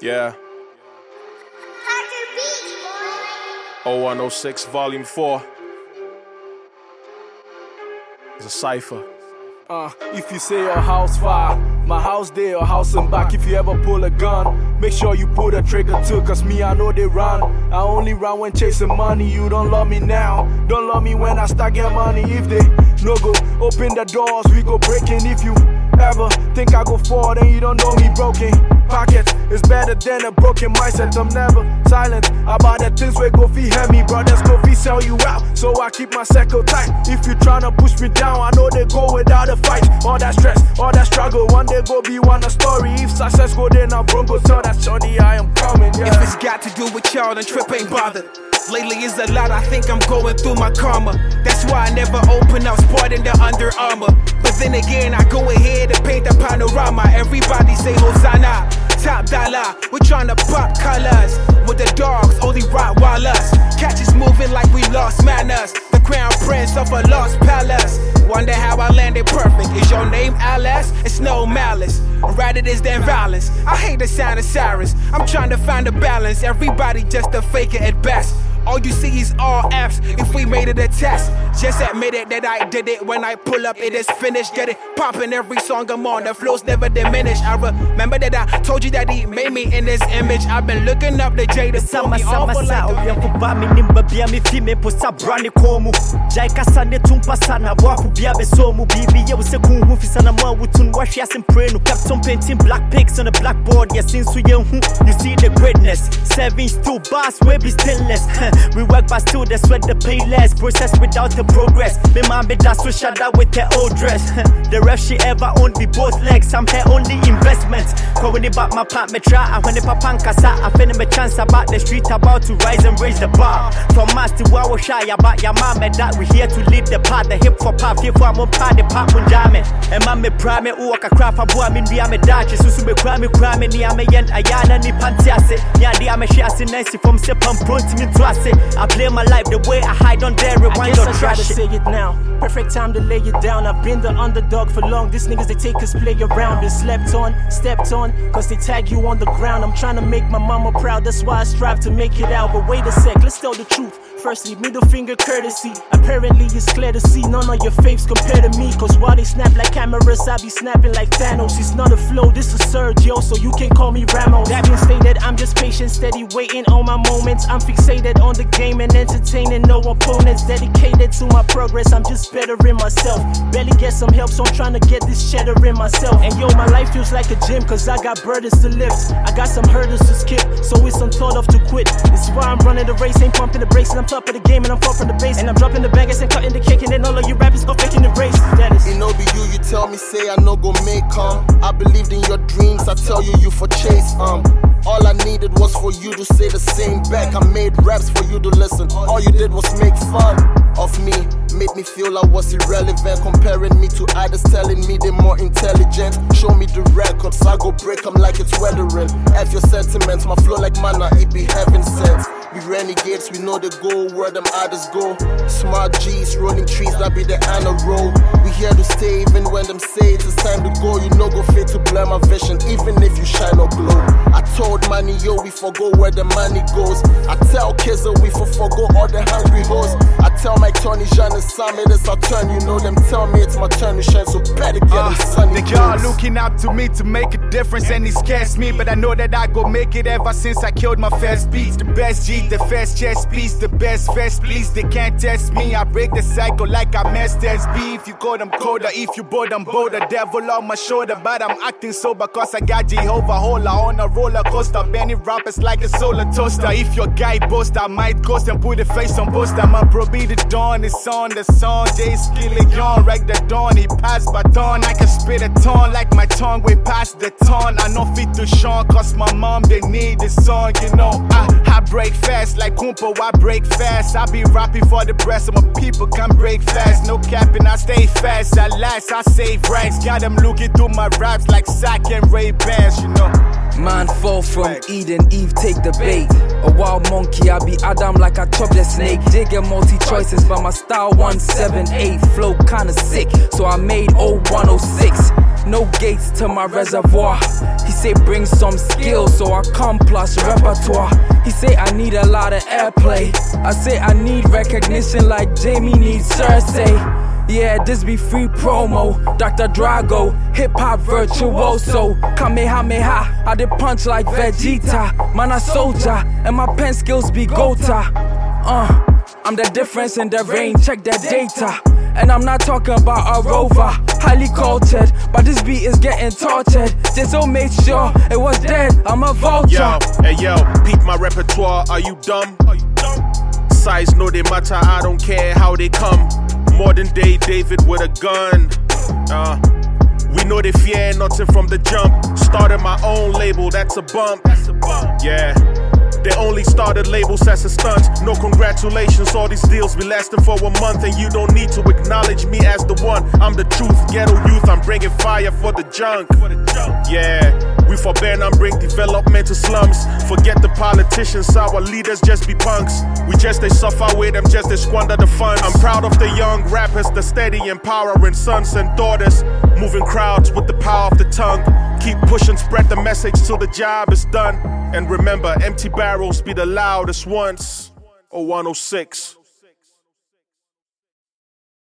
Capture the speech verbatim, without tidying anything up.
Yeah. oh one oh six Volume four. It's a cipher. Uh, if you say your house fire, my house there, your house and back. If you ever pull a gun, make sure you pull the trigger too, cause me, I know they run. I only run when chasing money. You don't love me now, don't love me when I start getting money. If they no go, open the doors, we go breaking. If you ever think I go forward and you don't know me, broken pockets is better than a broken mindset. I'm never silent about the things where go fee hear me. Brothers go fee sell you out, so I keep my circle tight. If you tryna push me down, I know they go without a fight. All that stress, all that struggle, one day go be one a story. If success go then I'm go tell that shorty I am coming, yeah. If it's got to do with y'all, then Trip ain't bothered. Lately it's a lot, I think I'm going through my karma. That's why I never open up, sporting the Under Armour. But then again, I go ahead and paint a panorama. Everybody say Hosanna, top dollar. We're trying to pop colors with the dogs, only Rottweilers. Catch us moving like we lost manners. The crown prince of a lost palace. Wonder how I landed perfect. Is your name Alice? It's no malice. Rather it is than violence. I hate the sound of sirens. I'm trying to find a balance. Everybody just a faker at best. All you see is all F's if we made it a test. Just admit it that I did it. When I pull up, it is finished. Get it poppin' every song I'm on. The flows never diminish. I remember that I told you that he made me in this image. I've been looking up the J to pull me off for like a kuba mi nimba bia mi fi me posa brani komu. Jai kasa ne tumpa sana waku bia be somu. Bibi ye wuse kunhu fisana mwa wutun washi asim prenu. Captain painting black pigs on the blackboard. Yeah, since we you see the greatness. Seven still bars, we be stainless. We work but still they sweat the pay less. Process without the progress. Me man be that switch out with the old dress. The ref she ever owned be both legs. I'm here only investments. Cause when they back my plant me try. And when they papanka sa I feel me chance about the street about to rise and raise the bar. From mass to wow shy about your mama that we here to lead the path. The hip hop path here for I'm on party pop on jamming. And man me prime me uwaka craft a boy min be am a dachi. Susu me crime me crime ni am a yen ayana ni pantiase. Nya di am a shasi nice from se pump front me to I play my life the way I hide on there, rewind or trash it. Say it now, perfect time to lay it down. I've been the underdog for long. These niggas they take us play around. Been slept on, stepped on, cause they tag you on the ground. I'm trying to make my mama proud, that's why I strive to make it out. But wait a sec, let's tell the truth. Firstly, middle finger courtesy. Apparently it's clear to see none of your faves compare to me. Cause while they snap like cameras, I be snapping like Thanos. It's not a flow, this is surge, yo, so you can call me Ramos. That being stated, I'm just patient, steady, waiting on my moments. I'm fixated on the game and entertaining no opponents. Dedicated to my progress, I'm just bettering myself. Barely get some help, so I'm trying to get this cheddar in myself. And yo, my life feels like a gym, cause I got burdens to lift. I got some hurdles to skip, so it's unthought of to quit. This is why I'm running the race, ain't pumping the brakes, and I'm top of the game and I'm far from the base. And I'm dropping the bangers and cutting the cake, and then all of you rappers go faking the race. That is it no be you, you tell me say I no go make come. I believed in your dreams, I tell you you for chase um. All I needed was for you to say the same back. I made raps for you to listen. All you did was make fun of me, made me feel I was irrelevant. Comparing me to others, telling me they're more intelligent. Show me the records, I go break them like it's weathering. F your sentiments, my flow like mana, it be heaven sent. We renegades, we know the goal, where them others go. Smart G's, rolling trees, that be the honor roll. We here to stay even when them say it's time to go. You know go fit to blur my vision, even if you shine or glow. I told money, yo, we forgo where the money goes. I tell kids that we for forgo all the hungry hoes. I tell my Tony, Jean and Simon, it's our turn. You know them tell me it's my turn to shine, so better get uh, them sunny They all looking up to me to make a difference, and it scares me, but I know that I go make it ever since I killed my first beats. The best G, the first chess piece, the best fast please. They can't test me, I break the cycle like I masters B. If you call them colder, if you bold, I'm bolder. Devil on my shoulder, but I'm acting sober cause I got Jehovah Hola on a roller coaster. Many rappers like a solar toaster. If your guy boast, I might ghost and put a face on poster. My bro be the dawn, it's on the song. Jay Skillion, right the dawn, he passed baton. I can spit a ton like my tongue way past the ton. I know fit to Sean cause my mom they need this song, you know. I, I break fast like Kumpo, I break fast. I be rapping for the rest of my people, can break fast. No capping, I stay fast. At last, I save ranks. Got them looking through my raps like Sack and Ray Bans, you know. Man fall from Eden, Eve take the bait. A wild monkey, I be Adam like I chop the snake. Digger multi choices, but my style one seven eight. Flow kinda sick, so I made oh one oh six. no gates to my reservoir. He say bring some skills, so I come plus repertoire. He say I need a lot of airplay. I say I need recognition like Jamie needs Cersei. Yeah, this be free promo. Doctor Drago, hip hop virtuoso. Kamehameha, I did punch like Vegeta. Man, a soldier, and my pen skills be Gota. Uh, I'm the difference in the rain, check that data. And I'm not talking about a rover, highly cultured, but this beat is getting tortured. Just so make sure it was dead, I'm a vulture. Yo, hey yo, peep my repertoire, are you dumb? Are you dumb? Size no they matter, I don't care how they come. Modern day David with a gun. Uh, we know they fear nothing from the jump. Started my own label, that's a bump. That's a bump. Yeah. They only started labels as a stunt. No congratulations, all these deals be lasting for a month. And you don't need to acknowledge me as the one. I'm the truth, ghetto youth, I'm bringing fire for the junk. Yeah, we forbear and bring development to slums. Forget the politicians, our leaders just be punks. We just they suffer with them, just they squander the funds. I'm proud of the young rappers, the steady empowering sons and daughters. Moving crowds with the power of the tongue. Keep pushing, spread the message till the job is done. And remember, empty barrels be the loudest ones. oh one oh six